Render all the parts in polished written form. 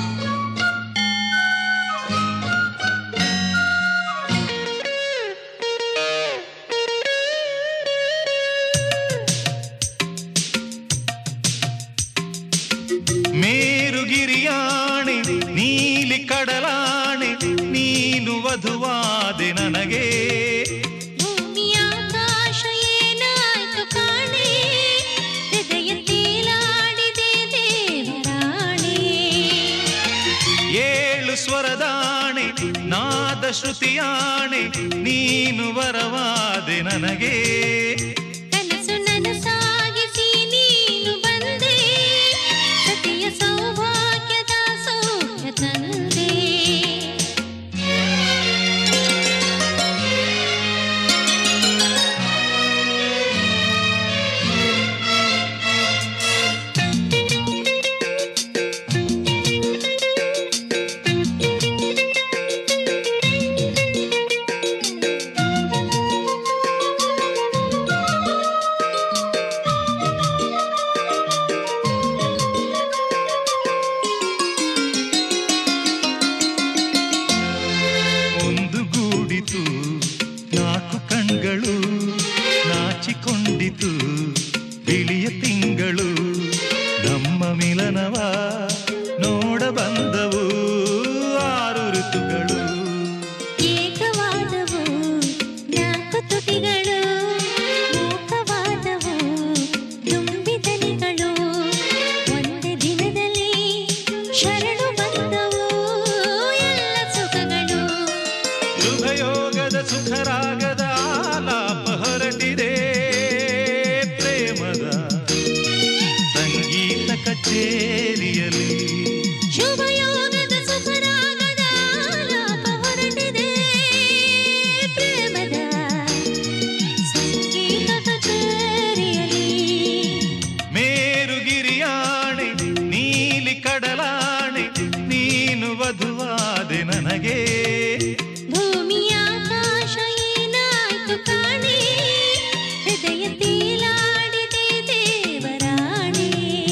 ಮೇರುಗಿರಿಯಾಣೆ ನೀಲಿ ಕಡಲಾಣೆ ನೀನು ವಧುವಾದೆ ನನಗೆ ಭೂಮಿಯಾಕಾಶ ಏನಾಯ್ತು ಕಾಣೆ ಹೃದಯ ತೇಲಾಡಿದೆ ದೇವರಾಣೆ ಏಳು ಸ್ವರದಾಣೆ ನಾದ ಶ್ರುತಿಯಾಣೆ ನೀನು ವರವಾದೆ ನನಗೆ ಕನಸು ನನಸಾಗಿಸಿ ನೀನು ಬಂದೆ ಸತಿಯ ಸೌಭಾಗ್ಯದ ಸೌಖ್ಯ ತಂದೆ ನಾಲ್ಕು ಕಣ್ಗಳು ನಾಚಿಕೊಂಡಿತು ಬಿಳಿಯ ತಿಂಗಳು ನಮ್ಮ ಮಿಲನವ ನೋಡ ಬಂದವು ಆರು ಋತುಗಳು ಏಕವಾದವು ನಾಲ್ಕು ತುಟಿಗಳು ಮೂಕವಾದವು ತುಂಬಿದನಿಗಳು ಒಂದೇ ದಿನದಲ್ಲಿ ಶರಣು ಬಂದವು ಎಲ್ಲ ಸುಖಗಳು ಶುಭಯೋಗದ ಸುಖರಾಗದ ಆಲಾಪ ಹೊರಟಿದೆ ಪ್ರೇಮದ ಸಂಗೀತ ಕಚೇರಿಯಲ್ಲಿ ಶುಭಯೋಗದ ಸುಖರಾಗದ ಆಲಾಪ ಹೊರಟಿದೆ ಪ್ರೇಮದ ಸಂಗೀತ ಕಚೇರಿಯಲ್ಲಿ ಮೇರುಗಿರಿಯಾಣೆ ನೀಲಿ ಕಡಲಾಣೆ ನೀನು ವಧುವಾದೆ ನನಗೆ ಭೂಮಿಯಾಕಾಶ ಏನಾಯ್ತು ಕಾಣೆ ಹೃದಯ ತೇಲಾಡಿದೆ ದೇವರಾಣೆ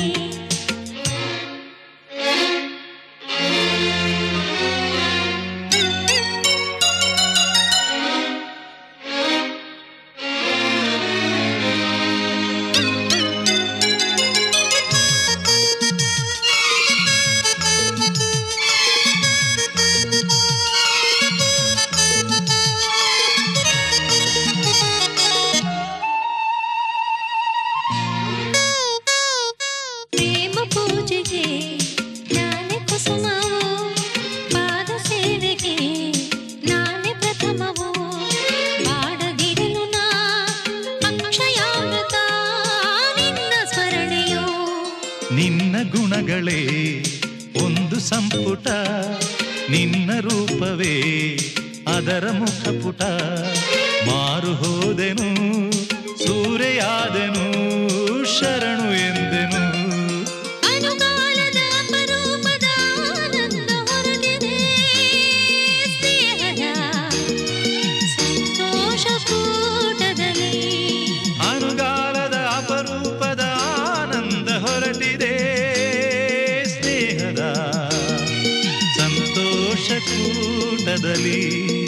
ಪ್ರೇಮ ಪೂಜೆಗೆ ನಾನೇ ಕುಸುಮವು ಪಾದ ಸೇವೆಗೆ ನಾನೇ ಪ್ರಥಮವು ಮಾಡದಿರಲು ನಾ ಅಕ್ಷಯಾಮೃತ ನಿನ್ನ ಸ್ಮರಣೆಯೋ ನಿನ್ನ ಗುಣಗಳೇ ಒಂದು ಸಂಪುಟ ನಿನ್ನ ರೂಪವೇ ಅದರ ಮುಖಪುಟ ಮಾರು ಹೋದೆನು ಸೂರೆಯಾದೆನು ಶರಣು ಎಂದೆನು ಅನುಗಾಲದ ಅಪರೂಪದ ಆನಂದ ಹೊರಟಿದೆ ಸ್ನೇಹದ ಸಂತೋಷ ಕೂಟದಲ್ಲಿ ಅನುಗಾಲದ ಅಪರೂಪದ ಆನಂದ ಹೊರಟಿದೆ ಸ್ನೇಹದ ಸಂತೋಷ ಕೂಟದಲ್ಲಿ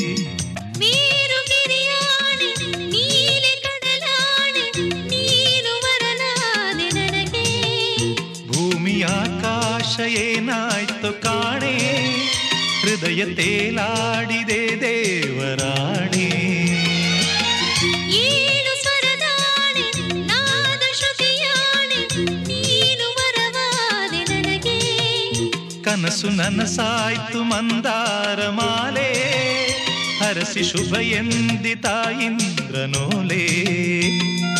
ಮೇರುಗಿರಿಯಾಣೆ ನೀಲಿ ಕಡಲಾಣೆ ನೀನು ವರನಾದೆ ನನಗೆ ಭೂಮಿಯಾಕಾಶ ಏನಾಯ್ತು ಕಾಣೆ ಹೃದಯ ತೇಲಾಡಿದೆ ದೇವರಾಣೆ ಏಳು ಸ್ವರದಾಣೆ ನಾದ ಶ್ರುತಿಯಾಣೆ ನೀನು ವರವಾದೆ ನನಗೆ ಕನಸು ನನಸಾಯ್ತು ಮಂದಾರ ಮಾಲೆ ಹರಸಿ ಶುಭ ಎಂದಿತ ಇಂದ್ರನೋಲೆ